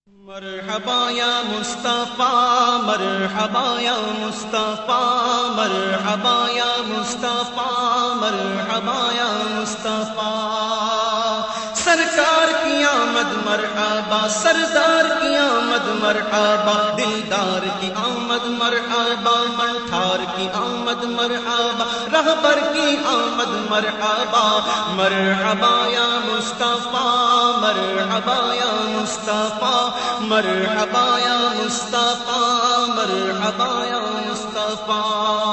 مرحبا یا مصطفیٰ مرحبا یا مصطفیٰ مرحبا یا مصطفیٰ مرحبا یا مصطفیٰ سرکار کی آمد مرحبا سردار کی آمد مرحبا دلدار کی آمد مرحبا منٹھار کی آمد مرحبا رہبر کی آمد مرحبا مرحبا یا مصطفیٰ مرحبا یا مصطفیٰ مرحبا یا مصطفیٰ مرحبا یا مصطفیٰ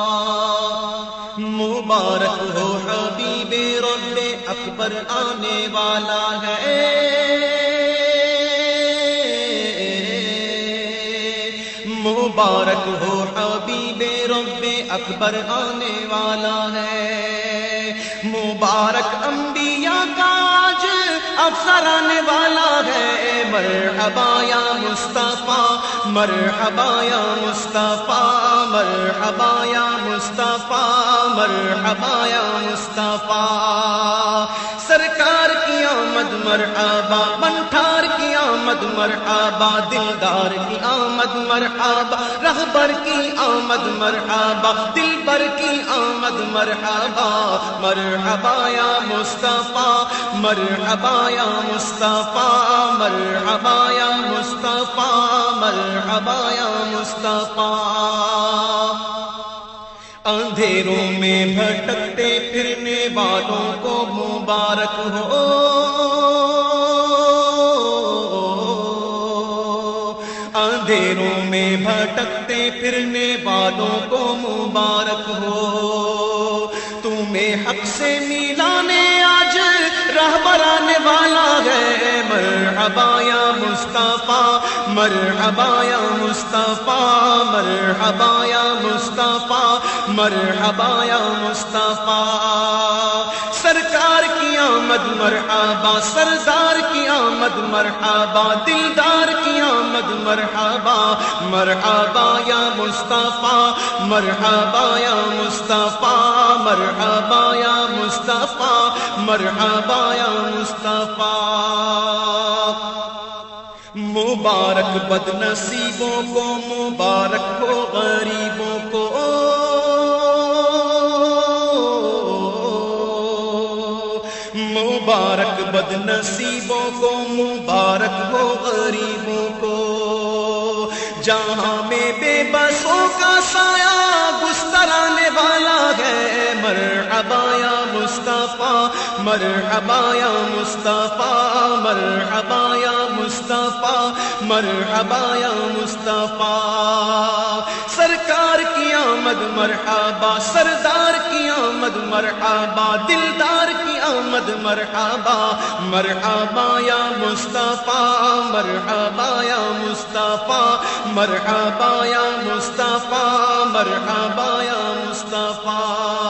مبارک ہو حبیب رب اکبر آنے والا ہے مبارک ہو حبیب رب اکبر آنے والا ہے مبارک انبیاء کا آج افسر آنے والا ہے مرحبا یا مصطفیٰ مرحبا یا مصطفیٰ مرحبا یا مصطفیٰ مرحبا یا مصطفیٰ سرکار کی آمد مرحبا منٹھار کی آمد مرحبا دلدار کی آمد مرحبا رہبر کی آمد مرحبا دلبر کی آمد مرحبا مرحبا یا مصطفیٰ مرحبا یا مصطفیٰ مرحبا یا مصطفیٰ مرحبا یا مصطفیٰ اندھیروں میں بھٹکتے پھرنے والوں کو مبارک ہو اندھیروں میں بھٹکتے پھرنے والوں کو مبارک ہو تمہیں حق سے ملانے آج رہبر آنے والا ہے مرحبا یا مصطفیٰ مرحبا یا مصطفیٰ مرحبا یا مصطفیٰ مرحبا یا مصطفیٰ سرکار کی آمد مرحبا سردار کی آمد مرحبا دلدار کی آمد مرحبا مرحبا یا مصطفیٰ مرحبا یا مصطفیٰ مرحبا یا مصطفیٰ مرحبا یا مصطفیٰ مبارک بد نصیبوں کو مبارک ہو غریبوں کو مبارک بد نصیبوں کو مبارک ہو غریبوں کو جہاں میں بے بسوں کا سایہ گستر آنے والا ہے مرحبا یا مصطفیٰ مرحبا یا مصطفیٰ مرحبا یا مصطفیٰ مرحبا یا مصطفیٰ سرکار کی آمد مرحبا سردار کی آمد مرحبا دلدار کی آمد مرحبا مرحبا یا مصطفیٰ مرحبا یا مصطفیٰ مرحبا یا مصطفیٰ مرحبا یا مصطفیٰ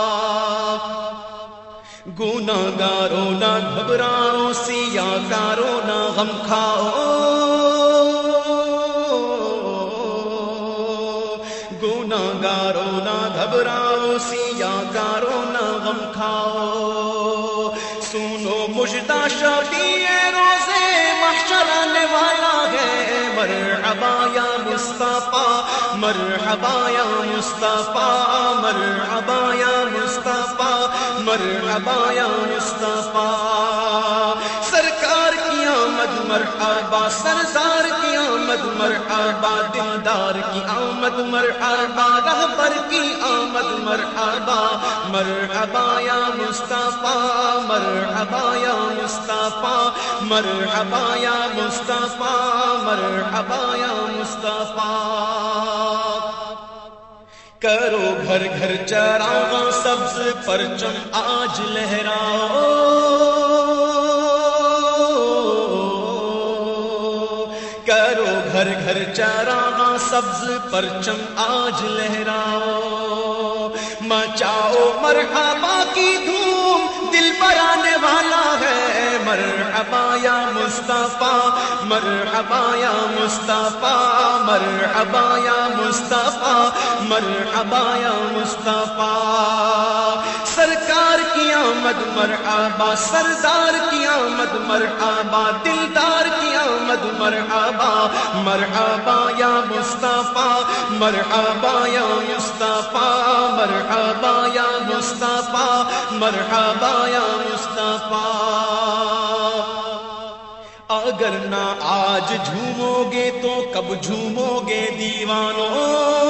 گناہگاروں نہ گھبراؤ سیاکاروں نہ غم کھاؤ گناہگاروں نہ گھبراؤ سیاکاروں نہ غم کھاؤ سنو مژدہ شفیع روزے محشر آنے والا ہے مرحبا یا مصطفیٰ مرحبا یا مصطفیٰ مرحبا یا مصطفیٰ مرحبا یا مصطفیٰ سرکار کی آمد مرحبا سردار کی آمد مرحبا دلدار کی آمد مرحبا رہبر کی آمد مرحبا مرحبا یا مصطفیٰ مرحبا یا مصطفیٰ مرحبا یا مصطفیٰ مرحبا یا مصطفیٰ کرو گھر گھر چراغاں سبز پرچم آج لہراؤ کرو گھر گھر چراغاں سبز پرچم آج لہراؤ مچاؤ مرحبا کی دھوم دل پر آنے والا ہے مرحبا یا مصطفیٰ مرحبا یا مصطفیٰ مرحبا یا مصطفیٰ مرحبا یا مصطفیٰ سرکار کی آمد مرحبا سردار کی آمد مرحبا دلدار کی آمد مرحبا مرحبا یا مصطفیٰ مرحبا یا مصطفیٰ مرحبا یا مصطفیٰ مرحبا یا مصطفیٰ اگر نہ آج جھومو گے تو کب جھومو گے دیوانوں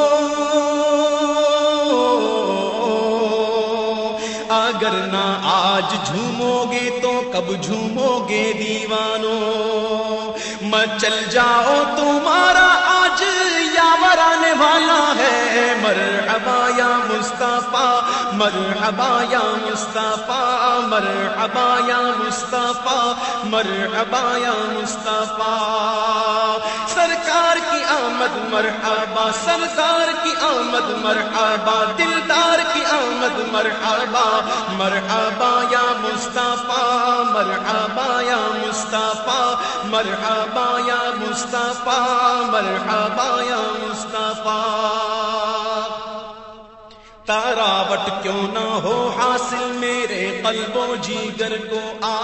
اگر نہ آج جھومو گے تو کب جھومو گے دیوانوں مچل جاؤ تمہارا آج یاور آنے والا ہے مرحبا یا مصطفیٰ مرحبا یا مصطفیٰ مرحبا یا مصطفیٰ مرحبا یا مصطفیٰ سرکار کی آمد مرحبا سردار کی آمد مرحبا دلدار کی آمد مرحبا مرحبا یا مصطفیٰ مرحبا یا مصطفیٰ مرحبا یا مصطفیٰ مرحبا یا مصطفیٰ تراوٹ کیوں نہ ہو حاصل میرے قلب و جیگر کو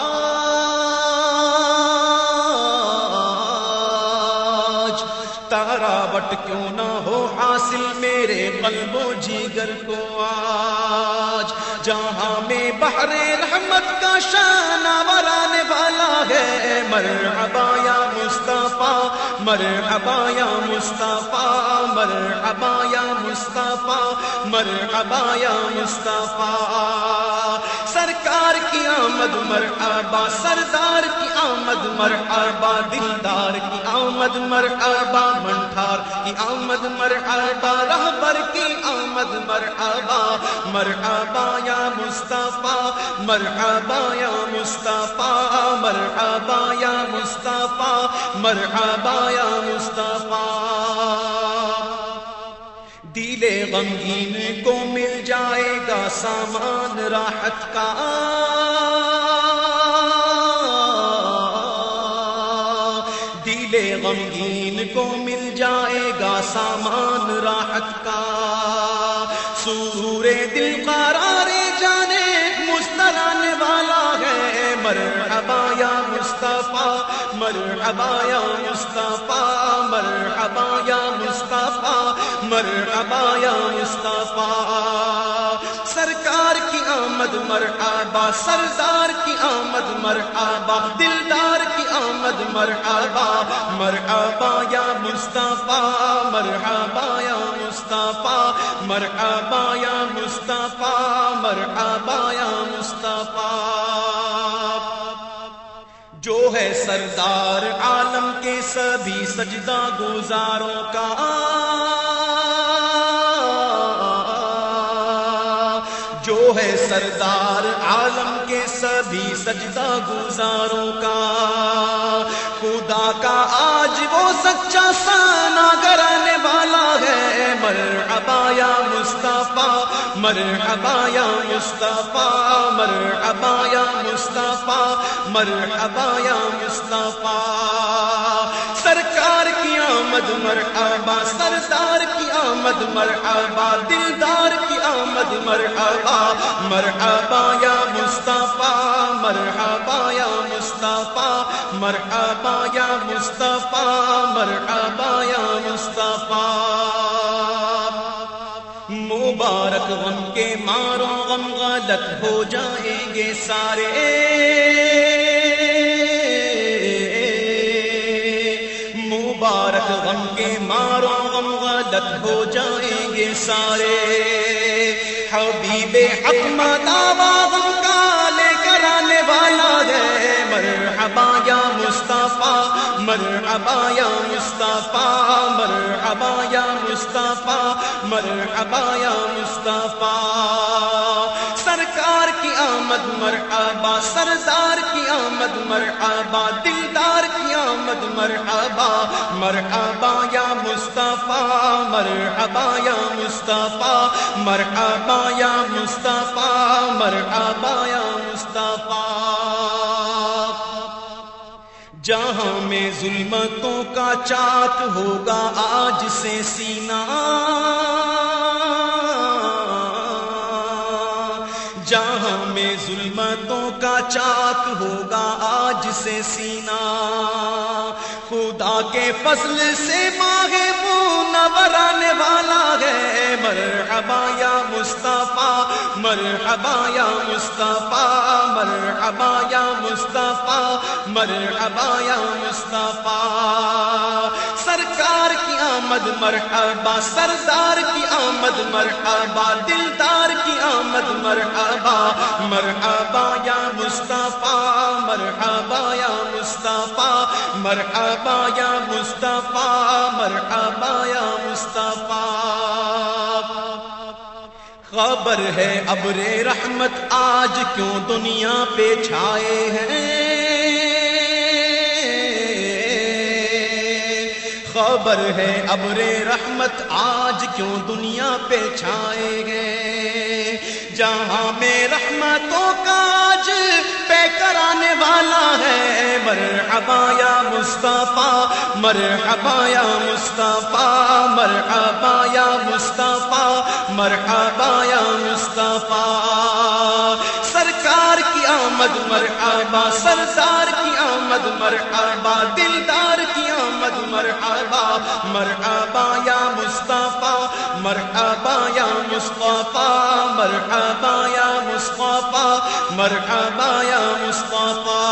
آج تراوٹ کیوں نہ ہو حاصل میرے قلب و جیگر کو آج جہاں میں بحر رحمت کا شانور آنے والا ہے مرحبا یا مصطفیٰ مرحبا یا مصطفیٰ مرحبا یا مصطفیٰ مرحبا یا مصطفیٰ سرکار کی آمد مرحبا سردار کی آمد مرحبا دلدار کی آمد مرحبا منٹھار کی آمد مرحبا رہبر کی آمد مرحبا مرحبا یا مصطفیٰ مرحبا یا مصطفیٰ مرحبا یا مصطفیٰ مرحبا یا مصطفیٰ دل غمگین کو مل جائے گا سامان راحت کا دل غمگین کو مل جائے گا سامان راحت کا سورے دل قرار جانے مسترانے والا ہے مرحبا یا مصطفیٰ مرحبا یا مصطفیٰ مرحبا یا مصطفیٰ مرحبا یا مصطفیٰ سرکار کی آمد مرحبا سردار کی آمد مرحبا دلدار کی آمد مرحبا مرحبا یا مصطفیٰ مرحبا یا مصطفیٰ مرحبا یا مصطفیٰ مرحبا یا مصطفیٰ جو ہے سردار عالم کے سبھی سجدہ گزاروں کا جو ہے سردار عالم کے سبھی سجدہ گزاروں کا خدا کا آج وہ سچا سانا کرانے والا ہے مرحبا یا مصطفیٰ مرحبا یا مصطفیٰ مرحبا یا مصطفیٰ مرحبا یا مصطفیٰ سرکار کی آمد مرحبا سردار کی آمد مرحبا دلدار کی آمد مرحبا مرحبا یا مصطفیٰ مرحبا یا مصطفیٰ مرحبا یا مصطفیٰ مرحبا یا مصطفیٰ مبارک غم کے مارو غم غلط ہو جائیں گے سارے مبارک غم کے مارو غم غلط ہو جائیں گے سارے حبیب حق مداوا غم کا لے کر آنے والا ہے مرحبا یا مصطفیٰ مرحبا یا مصطفیٰ مرحبا یا مصطفیٰ مرحبا یا مصطفیٰ سرکار کی آمد مرحبا سردار کی آمد مرحبا دلدار کی آمد مرحبا مرحبا یا مصطفیٰ مرحبا یا مصطفیٰ مرحبا یا مصطفیٰ مرحبا یا مصطفیٰ جہاں میں ظلمتوں کا چاک ہوگا آج سے سینہ جہاں میں ظلمتوں کا چاک ہوگا آج سے سینہ خدا کے فضل سے ماہ منور آنے والا ہے، مرحبا یا مصطفیٰ، مرحبا یا مصطفیٰ، مرحبا یا مصطفیٰ، مرحبا یا مصطفیٰ۔ سرکار کی آمد مرحبا، سردار کی آمد مرحبا، دلدار کی آمد مرحبا، مرحبا یا مصطفیٰ، مرحبا یا مصطفیٰ، مرحبا یا مصطفیٰ، مرحبا یا مصطفیٰ۔ خبر ہے ابر رحمت آج کیوں دنیا پہ چھائے ہیں، خبر ہے ابر رحمت آج کیوں دنیا پہ چھائے گئے، جہاں میں رحمتوں کا آج پہ کرانے والا ہے، مرحبا یا مصطفیٰ، مرحبا یا مصطفیٰ، مرحبا یا مصطفیٰ، مرحبا یا مصطفیٰ۔ سرکار کی آمد مرحبا، سردار کی آمد مرحبا، دلدار کی آمد مرحبا، مرحبا یا مصطفیٰ، مرحبا یا مصطفیٰ، مرحبا یا مصطفیٰ، مرحبا یا مصطفیٰ۔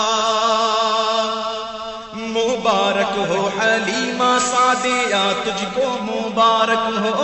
مبارک ہو حلیمہ سعدیہ، تجھ کو مبارک ہو،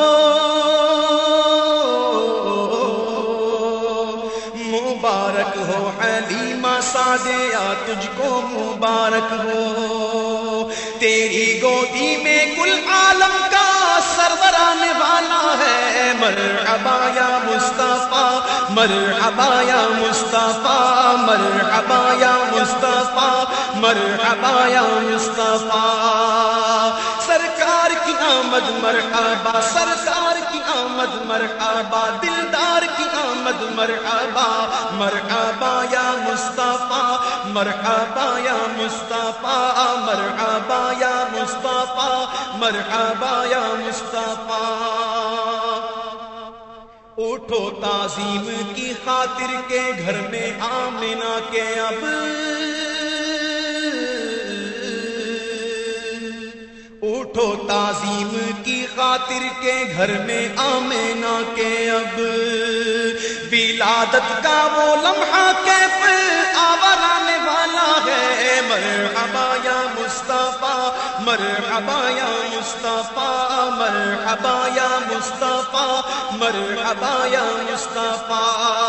مبارک ہو حلیمہ سعدیہ، تجھ کو مبارک ہو، تیری گودی میں کل عالم کا سرور آنے والا ہے، مرحبا یا مصطفیٰ، مرحبا یا مصطفیٰ، مرحبا یا مصطفیٰ، مرحبا یا مصطفیٰ۔ سرکار کی آمد مرحبا، سردار کی آمد مرحبا، دلدار کی آمد مرحبا، مرحبا یا مصطفیٰ، مرحبا یا مصطفیٰ، مرحبا یا مصطفیٰ، مرحبا یا مصطفیٰ۔ اٹھو تعظیم کی خاطر کے گھر میں آمنہ کے اب، اٹھو تعظیم کی خاطر کے گھر میں آمنہ کے اب، ولادت کا وہ لمحہ کیف آور آنے والا ہے، مرحبا یا مصطفیٰ، مرحبا یا مصطفیٰ، مرحبا یا مصطفیٰ، مرحبا یا مصطفیٰ۔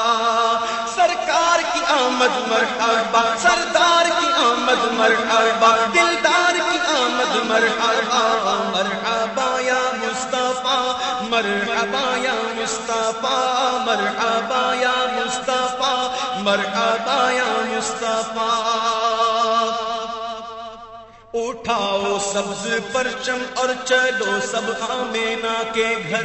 سرکار کی آمد مرحبا، سردار کی آمد مرحبا، دلدار کی آمد مرحبا، مرحبا یا مصطفیٰ، مرحبا یا مصطفیٰ، مرحبا یا مصطفیٰ، مرحبا یا مصطفیٰ۔ اٹھاؤ سبز پرچم اور چلو سب آمنہ کے گھر،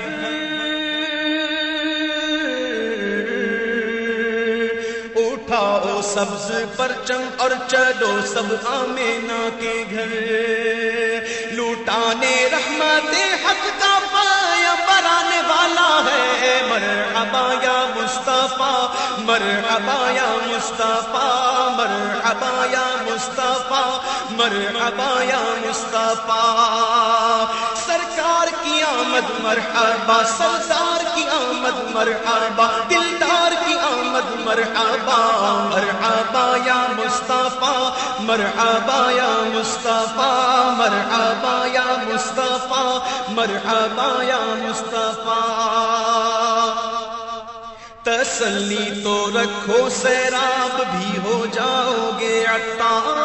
اٹھاؤ سبز پرچم اور چلو سب آمنہ کے گھر، لوٹانے رحمت حق کا پیغمبر آنے والا ہے، مرحبا یا مصطفیٰ، مرحبا یا مصطفیٰ، مرحبا یا مصطفیٰ، مرحبا یا مصطفیٰ۔ سرکار کی آمد مرحبا، سردار کی آمد مرحبا، دلدار کی آمد مرحبا، مرحبا یا مصطفیٰ، مرحبا یا مصطفیٰ، مرحبا یا مصطفیٰ، مرحبا یا مصطفیٰ۔ تسلی تو رکھو سیراب بھی ہو جاؤ گے عطار،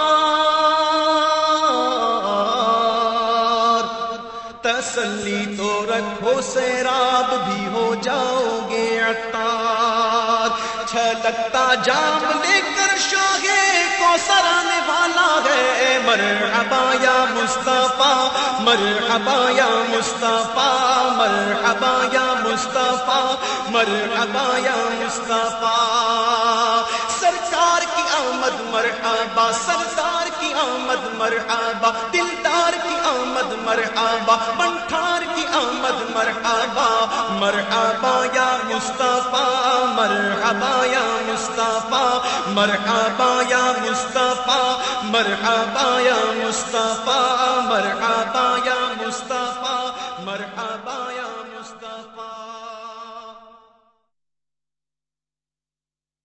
تسلی تو رکھو سیراب بھی ہو جاؤ گے عطار، چھلکتا جام لے کر شوہے کوثر آنے والا ہے، مرحبا یا مصطفیٰ، مرحبا یا مصطفیٰ، مرحبا یا مصطفیٰ، مرحبا یا مصطفیٰ۔ سرکار سرکار کی آمد مرحبا، سردار کی آمد مرحبا، دلدار کی آمد مرحبا، بنٹھار کی آمد مرحبا، مرحبا یا مصطفیٰ، مرحبا یا مصطفیٰ، مرحبا یا مصطفیٰ، مرحبا یا مصطفیٰ، مرحبا یا مصطفیٰ، مرحبا یا مصطفیٰ۔